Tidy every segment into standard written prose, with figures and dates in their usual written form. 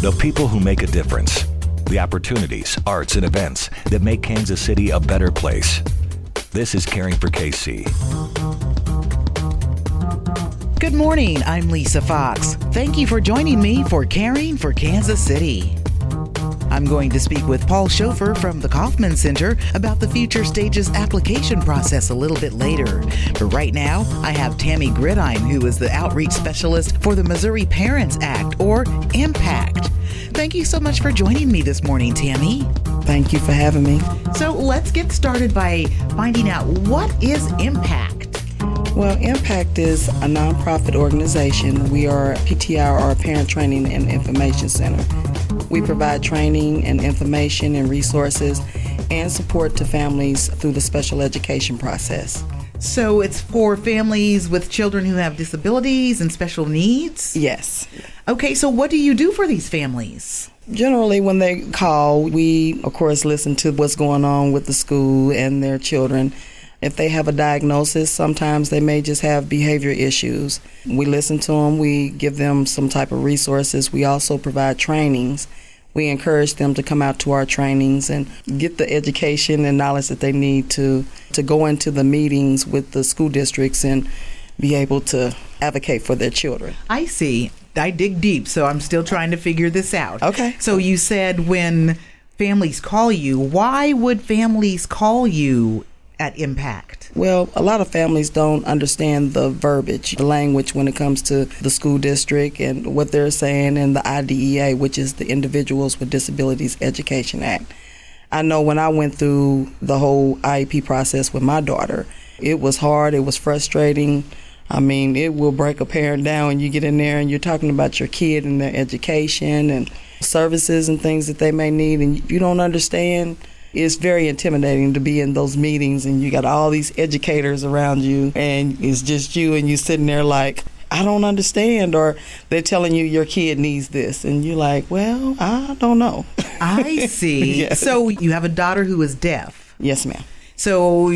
The people who make a difference. The opportunities, arts, and events that make Kansas City a better place. This is Caring for KC. Good morning, I'm Lisa Fox. Thank you for joining me for Caring for Kansas City. I'm going to speak with Paul Schofer from the Kauffman Center about the Future Stages application process a little bit later. But right now, I have Tammy Gridine, who is the outreach specialist for the Missouri Parents Act, or MPACT. Thank you so much for joining me this morning, Tammy. Thank you for having me. So let's get started by finding out, what is MPACT? Well, MPACT is a nonprofit organization. We are PTI, or Parent Training and Information Center. We provide training and information and resources and support to families through the special education process. So it's for families with children who have disabilities and special needs? Yes. Okay, so what do you do for these families? Generally, when they call, we, of course, listen to what's going on with the school and their children. If they have a diagnosis, sometimes they may just have behavior issues. We listen to them. We give them some type of resources. We also provide trainings. We encourage them to come out to our trainings and get the education and knowledge that they need to go into the meetings with the school districts and be able to advocate for their children. I see. I dig deep, so I'm still trying to figure this out. Okay. So you said when families call you, why would families call you at MPACT? Well, a lot of families don't understand the verbiage, the language when it comes to the school district and what they're saying in the IDEA, which is the Individuals with Disabilities Education Act. I know when I went through the whole IEP process with my daughter, it was hard, it was frustrating. I mean, it will break a parent down when you get in there and you're talking about your kid and their education and services and things that they may need, and you don't understand. It's very intimidating to be in those meetings and you got all these educators around you and it's just you and you sitting there like, I don't understand, or they're telling you your kid needs this and you're like, well, I don't know. I see. Yes. So you have a daughter who is deaf. Yes, ma'am. So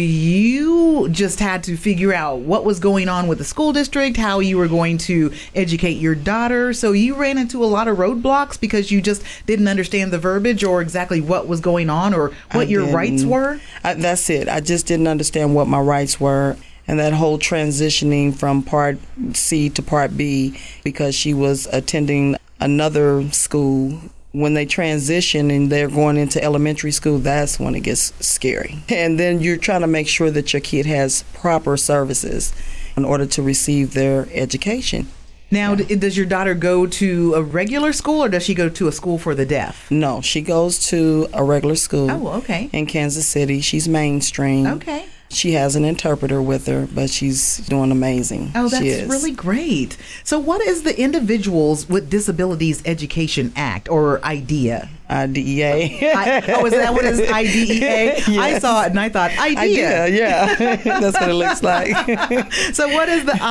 you just had to figure out what was going on with the school district, how you were going to educate your daughter. So you ran into a lot of roadblocks because you just didn't understand the verbiage or exactly what was going on or what your rights were? That's it. I just didn't understand what my rights were. And that whole transitioning from Part C to Part B, because she was attending another school. When they transition and they're going into elementary school, that's when it gets scary. And then you're trying to make sure that your kid has proper services in order to receive their education. Now, does your daughter go to a regular school or does she go to a school for the deaf? No, she goes to a regular school. Oh, okay. In Kansas City. She's mainstream. Okay. She has an interpreter with her, but she's doing amazing. Oh, that's really great. So what is the Individuals with Disabilities Education Act, or IDEA? IDEA. Is that what it is? IDEA? Yes. I saw it and I thought, IDEA. Yeah. That's what it looks like. So what is the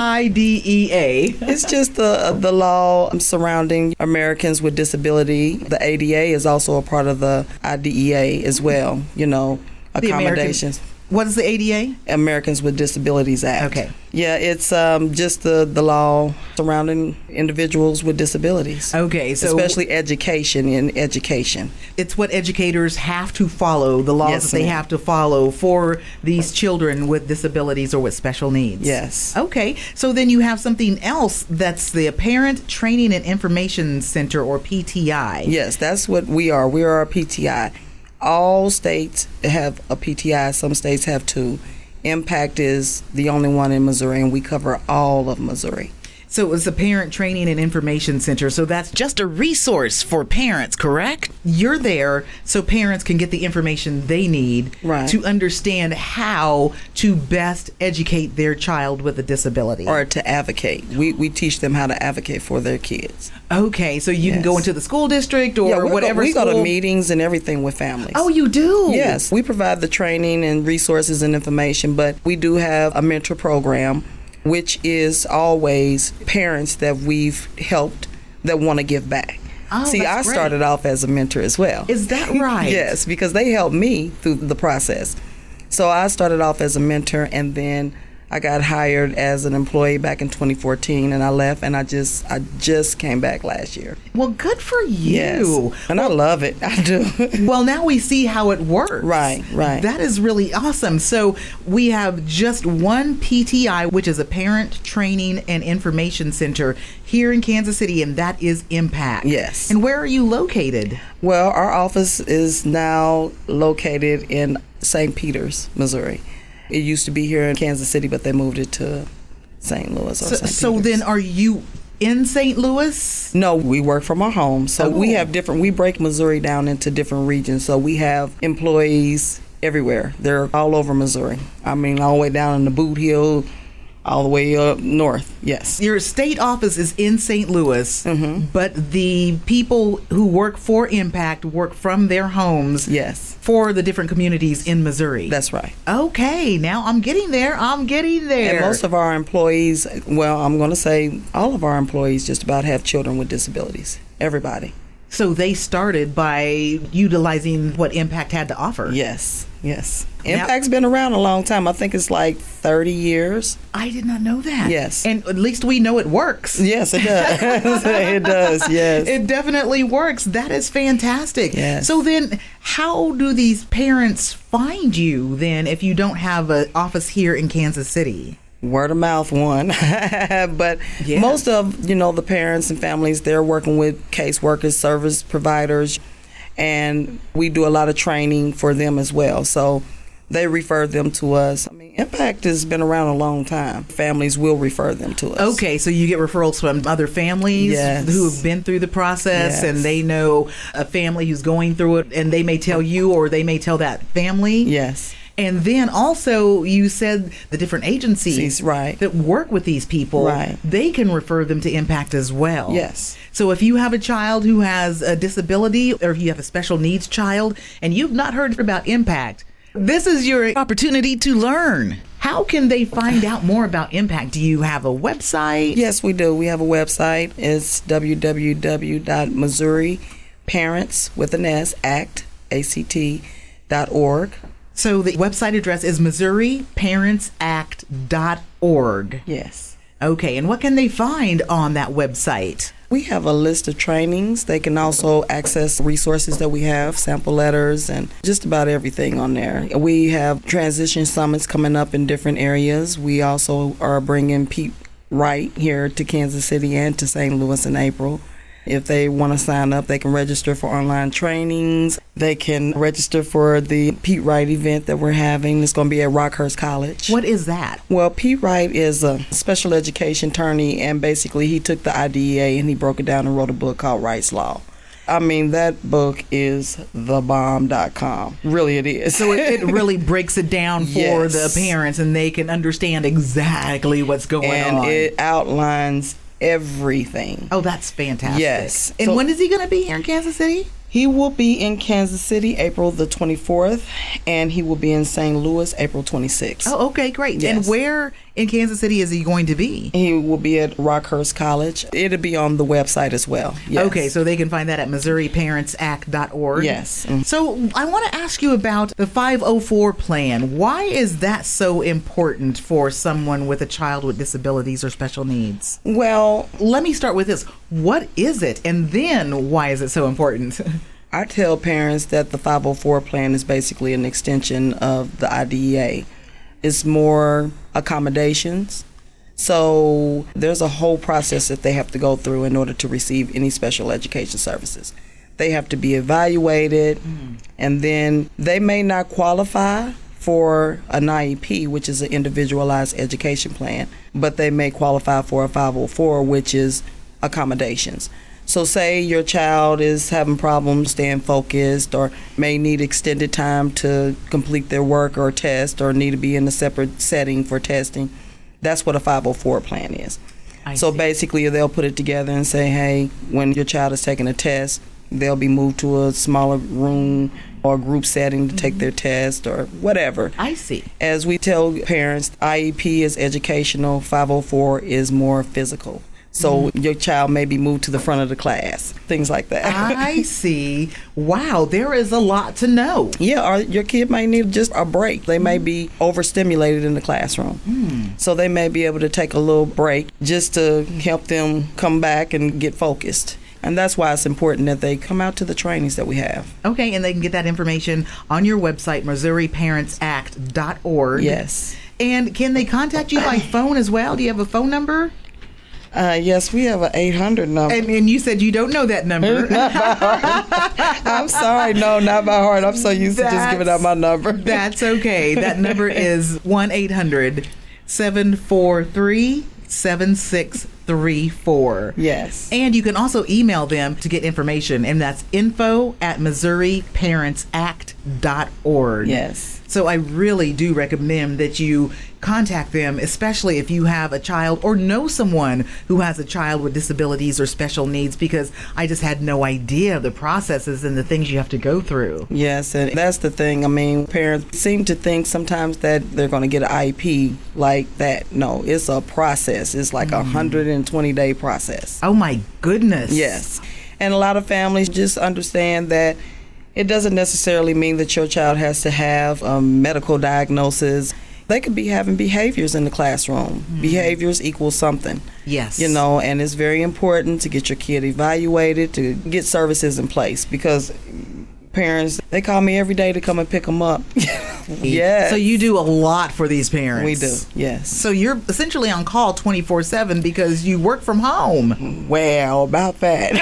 IDEA? It's just the law surrounding Americans with disability. The ADA is also a part of the IDEA as well, accommodations. What is the ADA? Americans with Disabilities Act. Okay. Yeah, it's just the law surrounding individuals with disabilities. Okay, so especially education. It's what educators have to follow, the laws that they have to follow for these children with disabilities or with special needs. Yes. Okay, so then you have something else that's the Parent Training and Information Center, or PTI. Yes, that's what we are. We are a PTI. All states have a PTI. Some states have two. MPACT is the only one in Missouri, and we cover all of Missouri. So it's the Parent Training and Information Center. So that's just a resource for parents, correct? You're there so parents can get the information they need to understand how to best educate their child with a disability. Or to advocate. We teach them how to advocate for their kids. Okay, so you can go into the school district or whatever we school. go to meetings and everything with families. Oh, you do? Yes. We provide the training and resources and information, but we do have a mentor program, which is always parents that we've helped that want to give back. Oh, See, I started off as a mentor as well. Is that right? Yes, because they helped me through the process. So I started off as a mentor, and then I got hired as an employee back in 2014, and I left, and I just came back last year. Well, good for you. Yes. And I love it. I do. Well, now we see how it works. Right. That is really awesome. So we have just one PTI, which is a Parent Training and Information Center here in Kansas City, and that is Impact. Yes. And where are you located? Well, our office is now located in St. Peters, Missouri. It used to be here in Kansas City, but they moved it to St. Louis or St. Peters. So then are you in St. Louis? No, we work from our home. So we have we break Missouri down into different regions. So we have employees everywhere. They're all over Missouri. I mean, all the way down in the Boot Hill, all the way up north, yes. Your state office is in St. Louis, but the people who work for Impact work from their homes Yes. for the different communities in Missouri. That's right. Okay, now I'm getting there. And most of our employees, well, I'm going to say all of our employees just about have children with disabilities. Everybody. So they started by utilizing what Impact had to offer. Yes. Impact's been around a long time. I think it's like 30 years. I did not know that. Yes. And at least we know it works. Yes, it does. It does, yes. It definitely works. That is fantastic. Yes. So then how do these parents find you then if you don't have an office here in Kansas City? Word of mouth, one. But most of, the parents and families, they're working with caseworkers, service providers, and we do a lot of training for them as well. So they refer them to us. I mean, Impact has been around a long time. Families will refer them to us. Okay, so you get referrals from other families who have been through the process, and they know a family who's going through it, and they may tell you or they may tell that family. Yes. And then also you said the different agencies that work with these people, they can refer them to Impact as well. Yes. So if you have a child who has a disability or if you have a special needs child and you've not heard about Impact, this is your opportunity to learn. How can they find out more about Impact? Do you have a website? Yes, we do. We have a website. It's www.MissouriParentsAct.org. So the website address is MissouriParentsAct.org. Yes. Okay, and what can they find on that website? We have a list of trainings. They can also access resources that we have, sample letters, and just about everything on there. We have transition summits coming up in different areas. We also are bringing Pete Wright here to Kansas City and to St. Louis in April. If they want to sign up, they can register for online trainings. They can register for the Pete Wright event that we're having. It's going to be at Rockhurst College. What is that? Well, Pete Wright is a special education attorney, and basically he took the IDEA and he broke it down and wrote a book called Wright's Law. I mean, that book is thebomb.com. Really, it is. So it really breaks it down for the parents, and they can understand exactly what's going on. And it outlines everything. Oh, that's fantastic. Yes. And when is he going to be here in Kansas City? He will be in Kansas City April the 24th, and he will be in St. Louis April 26th. Oh, okay, great. Yes. And where in Kansas City is he going to be? He will be at Rockhurst College. It'll be on the website as well. Yes. Okay, so they can find that at MissouriParentsAct.org. Yes. So I want to ask you about the 504 plan. Why is that so important for someone with a child with disabilities or special needs? Well, let me start with this. What is it? And then why is it so important? I tell parents that the 504 plan is basically an extension of the IDEA. It's more accommodations. So there's a whole process that they have to go through in order to receive any special education services. They have to be evaluated, and then they may not qualify for an IEP, which is an individualized education plan, but they may qualify for a 504, which is accommodations. So say your child is having problems staying focused or may need extended time to complete their work or test or need to be in a separate setting for testing. That's what a 504 plan is. So basically they'll put it together and say, hey, when your child is taking a test, they'll be moved to a smaller room or group setting to take their test or whatever. I see. As we tell parents, IEP is educational, 504 is more physical. So your child may be moved to the front of the class, things like that. I see. Wow, there is a lot to know. Yeah, or your kid might need just a break. They may be overstimulated in the classroom. So they may be able to take a little break just to help them come back and get focused. And that's why it's important that they come out to the trainings that we have. Okay, and they can get that information on your website, MissouriParentsAct.org. Yes. And can they contact you by phone as well? Do you have a phone number? Yes, we have an 800 number. And you said you don't know that number. Not by heart. I'm sorry. No, not by heart. I'm so used to just giving out my number. That's okay. That number is 1-800-743-7634. Yes. And you can also email them to get information, and that's info@MissouriParentsAct.org. Yes. So I really do recommend that you contact them, especially if you have a child or know someone who has a child with disabilities or special needs, because I just had no idea the processes and the things you have to go through. Yes, and that's the thing. I mean, parents seem to think sometimes that they're going to get an IEP like that. No, it's a process. It's like a 120-day process. Oh, my goodness. Yes. And a lot of families just understand that it doesn't necessarily mean that your child has to have a medical diagnosis. They could be having behaviors in the classroom. Behaviors equal something. Yes. You know, and it's very important to get your kid evaluated, to get services in place, because parents, they call me every day to come and pick them up. Yes. So you do a lot for these parents. We do, yes. So you're essentially on call 24/7 because you work from home. Well, about that.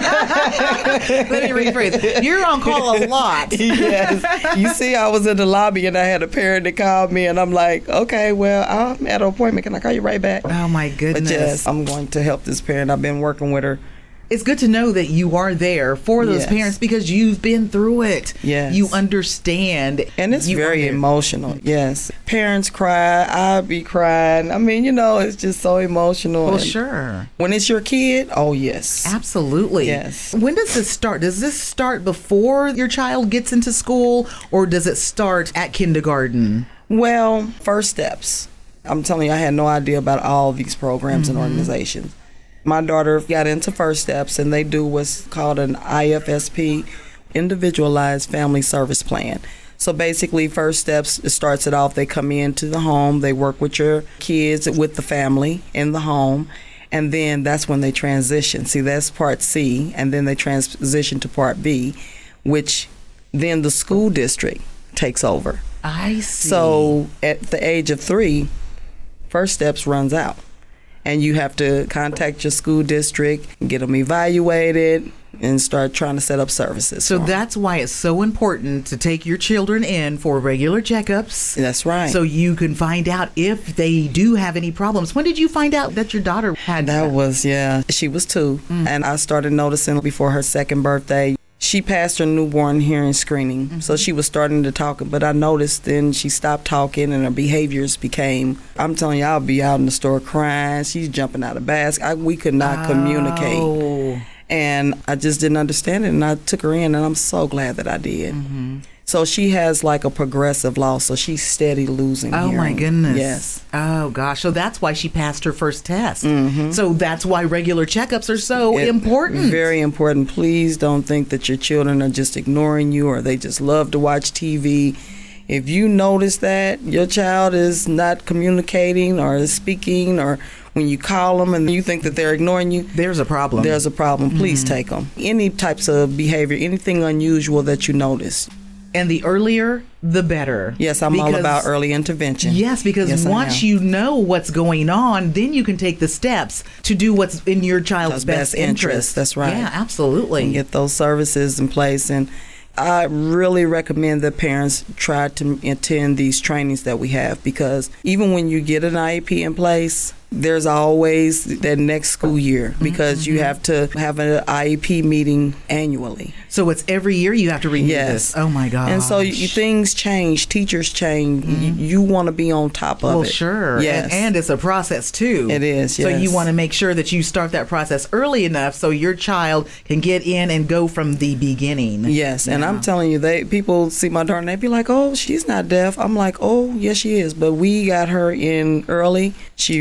Let me rephrase. You're on call a lot. Yes. You see, I was in the lobby and I had a parent that called me, and I'm like, okay, well, I'm at an appointment. Can I call you right back? Oh, my goodness. But yes, I'm going to help this parent. I've been working with her. It's good to know that you are there for those parents because you've been through it. Yes. You understand. And it's very emotional. Yes. Parents cry. I be crying. I mean, you know, it's just so emotional. Well, and sure. when it's your kid, oh, yes. Absolutely. Yes. When does this start? Does this start before your child gets into school, or does it start at kindergarten? Well, first steps. I'm telling you, I had no idea about all these programs and organizations. My daughter got into First Steps, and they do what's called an IFSP, Individualized Family Service Plan. So basically, First Steps, it starts it off. They come into the home, they work with your kids, with the family in the home, and then that's when they transition. See, that's Part C, and then they transition to Part B, which then the school district takes over. I see. So at the age of 3, First Steps runs out. And you have to contact your school district, get them evaluated, and start trying to set up services. So that's why it's so important to take your children in for regular checkups. That's right. So you can find out if they do have any problems. When did you find out that your daughter had that? She was 2, and I started noticing before her 2nd birthday. She passed her newborn hearing screening, so she was starting to talk, but I noticed then she stopped talking and her behaviors became, I'm telling you, I'll be out in the store crying, she's jumping out of baskets. We could not communicate. And I just didn't understand it, and I took her in, and I'm so glad that I did. So she has like a progressive loss, so she's steady losing hearing. My goodness. Yes. Oh, gosh. So that's why she passed her first test. So that's why regular checkups are so important. Very important. Please don't think that your children are just ignoring you or they just love to watch TV. If you notice that your child is not communicating or speaking, or when you call them and you think that they're ignoring you, there's a problem. There's a problem. Please take them. Any types of behavior, anything unusual that you notice. And the earlier, the better. Yes, I'm all about early intervention. Yes, because once you know what's going on, then you can take the steps to do what's in your child's best interest. That's right. Yeah, absolutely. And get those services in place. And I really recommend that parents try to attend these trainings that we have, because even when you get an IEP in place, there's always that next school year, because you have to have an IEP meeting annually. So it's every year you have to renew this? Oh, my gosh. And so things change, teachers change. You want to be on top of it. Well, sure. Yes. And it's a process, too. It is, yes. So you want to make sure that you start that process early enough so your child can get in and go from the beginning. Yes, and I'm telling you, people see my daughter and they be like, oh, she's not deaf. I'm like, oh, yes, she is. But we got her in early. She received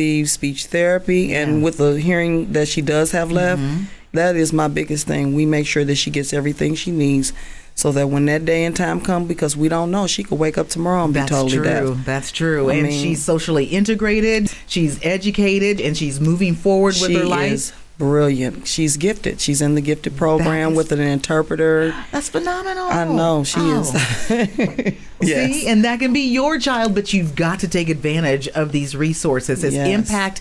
receive speech therapy, and with the hearing that she does have left, that is my biggest thing. We make sure that she gets everything she needs, so that when that day and time comes, because we don't know, she could wake up tomorrow and be totally deaf. That's true. And she's socially integrated, she's educated, and she's moving forward with her life. She is brilliant. She's gifted. She's in the gifted program with an interpreter. That's phenomenal. I know, she is. Yes. See, and that can be your child, but you've got to take advantage of these resources. It's Impact,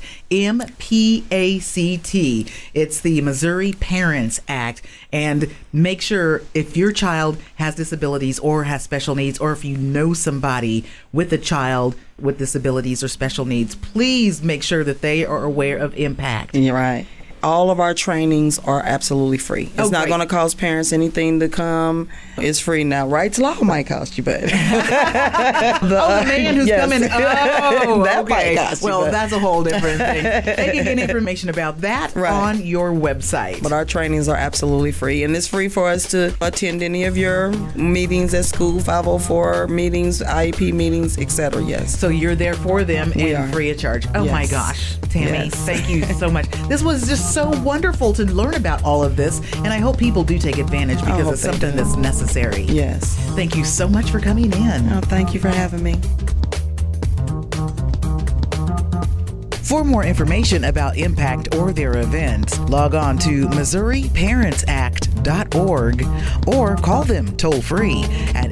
MPACT. It's the Missouri Parents Act. And make sure if your child has disabilities or has special needs, or if you know somebody with a child with disabilities or special needs, please make sure that they are aware of Impact. You're right. All of our trainings are absolutely free. It's not going to cost parents anything to come. It's free. Now, Rights Law might cost you, but the man who's coming. That might cost you. Well, that's a whole different thing. They can get information about that on your website. But our trainings are absolutely free, and it's free for us to attend any of your meetings at school, 504 meetings, IEP meetings, etc. Yes. So you're there for them and free of charge. Oh my gosh, Tammy, thank you so much. This was just so wonderful to learn about all of this, and I hope people do take advantage because it's something that's necessary. Yes. Thank you so much for coming in. Oh, thank you for having me. For more information about Impact or their events, log on to MissouriParentsAct.org or call them toll free at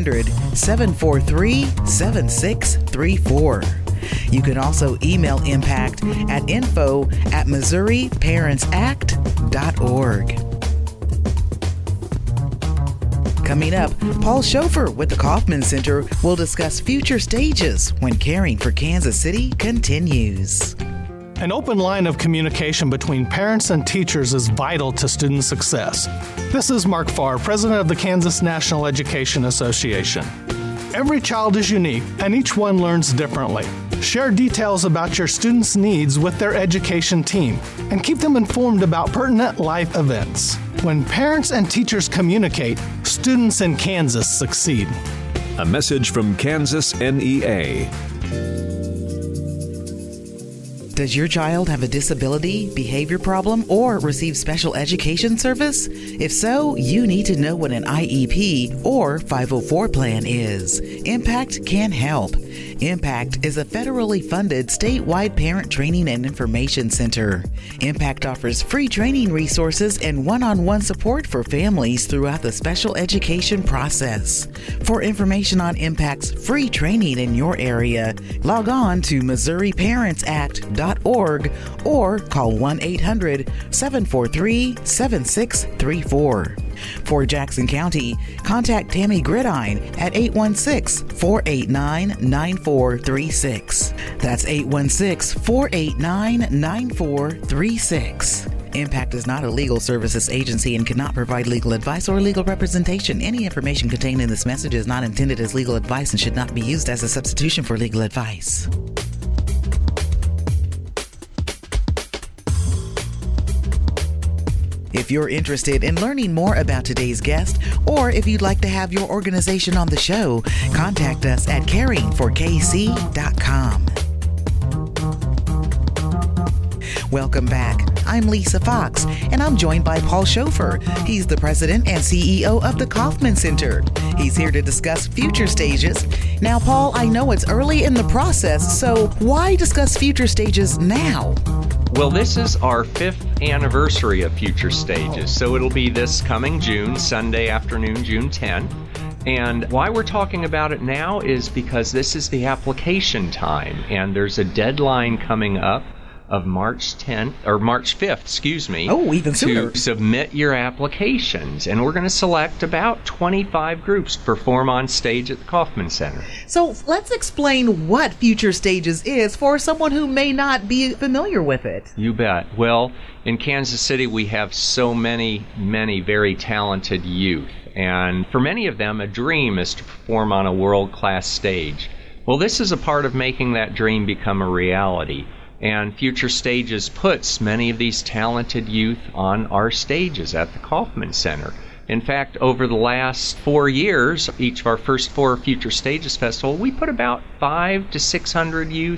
800-743-7634. You can also email Impact at info@MissouriParentsAct.org. Coming up, Paul Schofer with the Kaufman Center will discuss future stages when Caring for Kansas City continues. An open line of communication between parents and teachers is vital to student success. This is Mark Farr, president of the Kansas National Education Association. Every child is unique, and each one learns differently. Share details about your students' needs with their education team, and keep them informed about pertinent life events. When parents and teachers communicate, students in Kansas succeed. A message from Kansas NEA. Does your child have a disability, behavior problem, or receive special education service? If so, you need to know what an IEP or 504 plan is. Impact can help. Impact is a federally funded statewide parent training and information center. Impact offers free training resources and one-on-one support for families throughout the special education process. For information on Impact's free training in your area, log on to MissouriParentsAct.org or call 1-800-743-7634. For Jackson County, contact Tammy Gridine at 816-489-9436. That's 816-489-9436. Impact is not a legal services agency and cannot provide legal advice or legal representation. Any information contained in this message is not intended as legal advice and should not be used as a substitution for legal advice. If you're interested in learning more about today's guest, or if you'd like to have your organization on the show, contact us at caringforkc.com. Welcome back. I'm Lisa Fox, and I'm joined by Paul Schofer. He's the president and CEO of the Kaufman Center. He's here to discuss future stages. Now, Paul, I know it's early in the process, so why discuss future stages now? Well, this is our 5th anniversary of Future Stages, so it'll be this coming June, Sunday afternoon, June 10th. And why we're talking about it now is because this is the application time, and there's a deadline coming up of March 5th, Oh, even sooner. To submit your applications. And we're going to select about 25 groups to perform on stage at the Kaufman Center. So let's explain what Future Stages is for someone who may not be familiar with it. You bet. Well, in Kansas City, we have so many very talented youth. And for many of them, a dream is to perform on a world-class stage. Well, this is a part of making that dream become a reality. And Future Stages puts many of these talented youth on our stages at the Kaufman Center. In fact, over the last 4 years, each of our first 4 Future Stages Festival, we put about 500 to 600 youth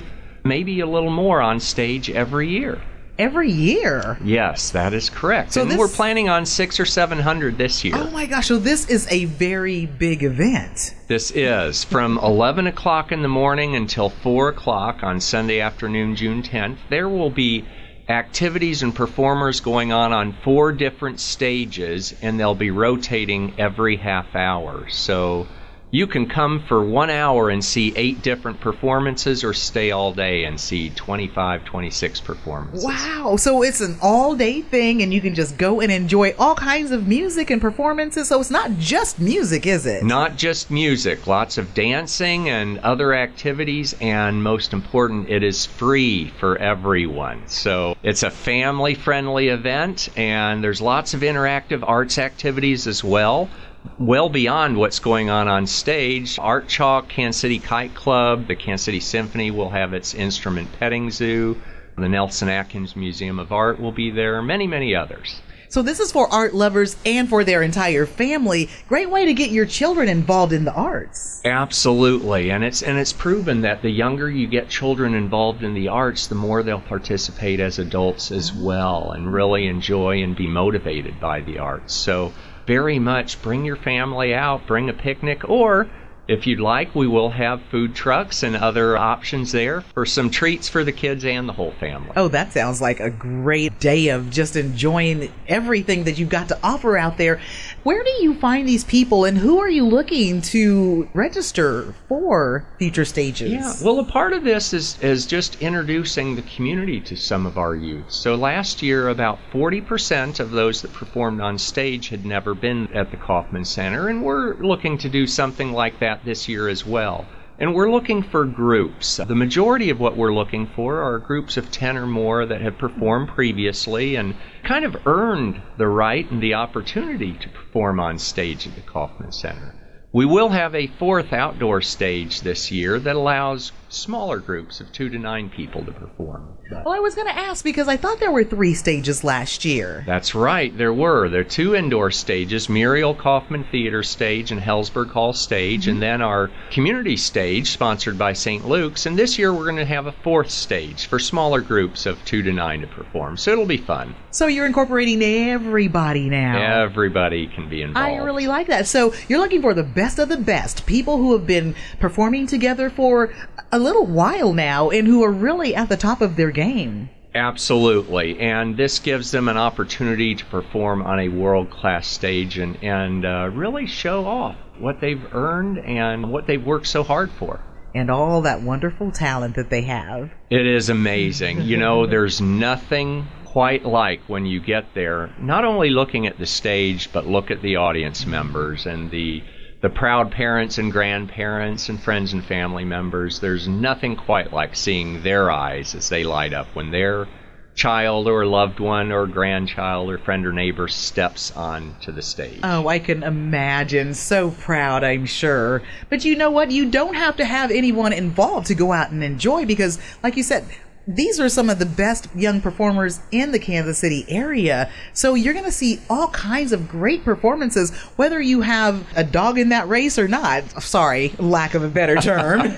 maybe a little more on stage every year. Every year? Yes, that is correct. So and we're planning on 600 or 700 this year. Oh my gosh, so this is a very big event. This is from 11 o'clock in the morning until 4 o'clock on Sunday afternoon, June 10th. There will be activities and performers going on 4 different stages, and they'll be rotating every half hour. So you can come for 1 hour and see 8 different performances, or stay all day and see 25, 26 performances. Wow. So it's an all-day thing, and you can just go and enjoy all kinds of music and performances. So it's not just music, is it? Not just music. Lots of dancing and other activities. And most important, it is free for everyone. So it's a family-friendly event, and there's lots of interactive arts activities as well. Well beyond what's going on stage. Art Chalk, Kansas City Kite Club, the Kansas City Symphony will have its instrument petting zoo. The Nelson Atkins Museum of Art will be there. Many, many others. So this is for art lovers and for their entire family. Great way to get your children involved in the arts. Absolutely. And it's proven that the younger you get children involved in the arts, the more they'll participate as adults as well and really enjoy and be motivated by the arts. So very much bring your family out, bring a picnic, or if you'd like, we will have food trucks and other options there for some treats for the kids and the whole family. Oh, that sounds like a great day of just enjoying everything that you've got to offer out there. Where do you find these people, and who are you looking to register for future stages? Yeah, well, a part of this is just introducing the community to some of our youth. So last year, about 40% of those that performed on stage had never been at the Kauffman Center, and we're looking to do something like that this year as well. And we're looking for groups. The majority of what we're looking for are groups of 10 or more that have performed previously and kind of earned the right and the opportunity to perform on stage at the Kauffman Center. We will have a 4th outdoor stage this year that allows smaller groups of 2 to 9 people to perform. Well, I was going to ask because I thought there were 3 stages last year. That's right, there were. There are 2 indoor stages, Muriel Kauffman Theater Stage and Hellsberg Hall Stage, and then our community stage sponsored by St. Luke's. And this year we're going to have a 4th stage for smaller groups of 2 to 9 to perform. So it'll be fun. So you're incorporating everybody now. Everybody can be involved. I really like that. So you're looking for the best of the best, people who have been performing together for a little while now and who are really at the top of their game. Absolutely, and this gives them an opportunity to perform on a world-class stage and really show off what they've earned and what they've worked so hard for. And all that wonderful talent that they have. It is amazing. You know, there's nothing quite like when you get there, not only looking at the stage, but look at the audience members and the proud parents and grandparents and friends and family members. There's nothing quite like seeing their eyes as they light up when their child or loved one or grandchild or friend or neighbor steps onto the stage. Oh, I can imagine. So proud, I'm sure. But you know what? You don't have to have anyone involved to go out and enjoy because, like you said, these are some of the best young performers in the Kansas City area. So you're going to see all kinds of great performances, whether you have a dog in that race or not. Sorry, lack of a better term.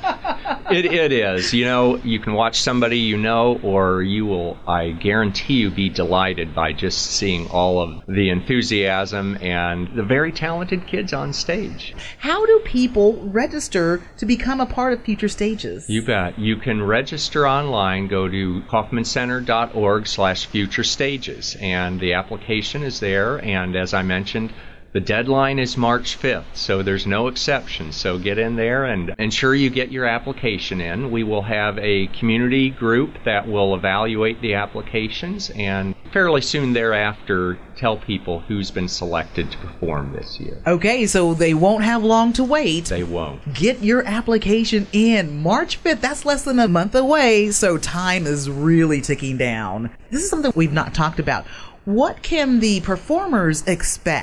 It is. You know, you can watch somebody you know, or you will, I guarantee you, be delighted by just seeing all of the enthusiasm and the very talented kids on stage. How do people register to become a part of future stages? You bet. You can register online. Go to kaufmancenter.org/future stages, and the application is there. And as I mentioned, the deadline is March 5th, so there's no exception. So get in there and ensure you get your application in. We will have a community group that will evaluate the applications and fairly soon thereafter tell people who's been selected to perform this year. Okay, so they won't have long to wait. They won't. Get your application in. March 5th, that's less than a month away, so time is really ticking down. This is something we've not talked about. What can the performers expect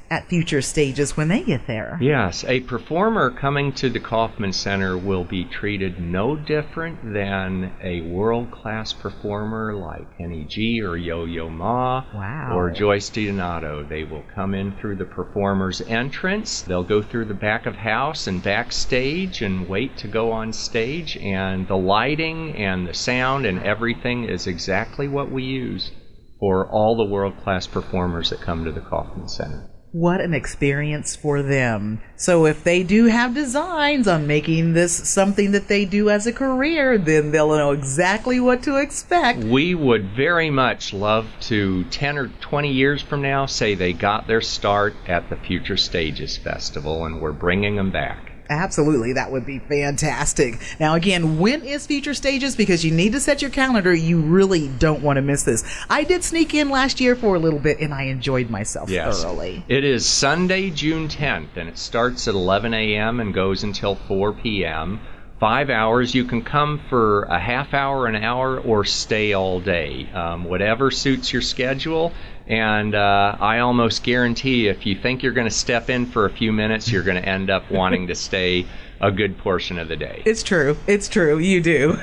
at Future Stages when they get there? Yes, a performer coming to the Kauffman Center will be treated no different than a world-class performer like Kenny G or Yo-Yo Ma. Wow. Or Joyce DiDonato. They will come in through the performer's entrance. They'll go through the back of house and backstage and wait to go on stage. And the lighting and the sound and everything is exactly what we use for all the world-class performers that come to the Kauffman Center. What an experience for them. So if they do have designs on making this something that they do as a career, then they'll know exactly what to expect. We would very much love to, 10 or 20 years from now, say they got their start at the Future Stages Festival, and we're bringing them back. Absolutely, that would be fantastic. Now again, when is Future Stages? Because you need to set your calendar. You really don't want to miss this. I did sneak in last year for a little bit, and I enjoyed myself thoroughly. It is Sunday, June 10th, and it starts at 11 a.m. and goes until 4 p.m. 5 hours. You can come for a half hour, an hour, or stay all day. Whatever suits your schedule. And I almost guarantee if you think you're going to step in for a few minutes, you're going to end up wanting to stay a good portion of the day. It's true. It's true. You do.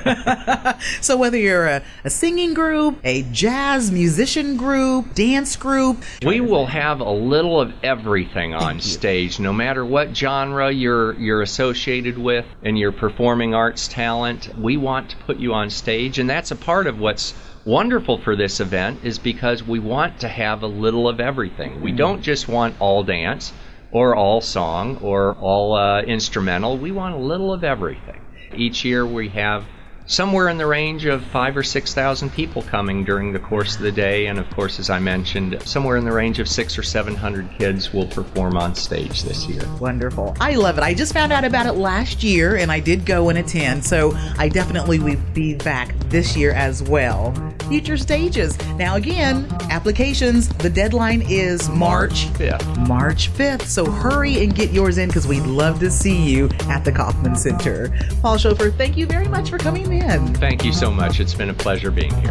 So whether you're a singing group, a jazz musician group, dance group. We will have a little of everything on stage, no matter what genre you're associated with and your performing arts talent. We want to put you on stage, and that's a part of what's wonderful for this event, is because we want to have a little of everything. We don't just want all dance or all song or all instrumental. We want a little of everything. Each year we have somewhere in the range of 5,000 or 6,000 people coming during the course of the day, and of course, as I mentioned, somewhere in the range of 600 or 700 kids will perform on stage this year. Wonderful. I love it. I just found out about it last year, and I did go and attend, so I definitely will be back this year as well. Future Stages. Now again, applications, the deadline is March 5th. March 5th, so hurry and get yours in because we'd love to see you at the Kauffman Center. Paul Schofer, thank you very much for coming in. Thank you so much. It's been a pleasure being here.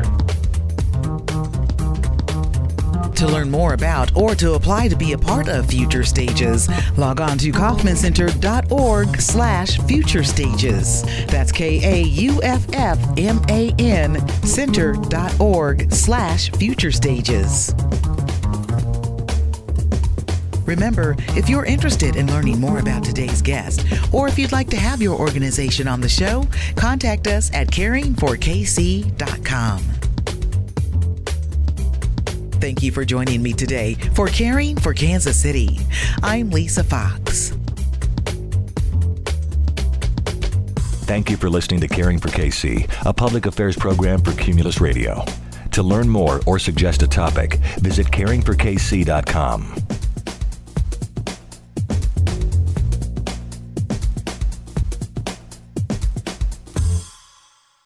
To learn more about or to apply to be a part of Future Stages, log on to kauffmancenter.org/Future Stages. That's KAUFFMAN center.org/Future Stages. Remember, if you're interested in learning more about today's guest, or if you'd like to have your organization on the show, contact us at caringforkc.com. Thank you for joining me today for Caring for Kansas City. I'm Lisa Fox. Thank you for listening to Caring for KC, a public affairs program for Cumulus Radio. To learn more or suggest a topic, visit caringforkc.com.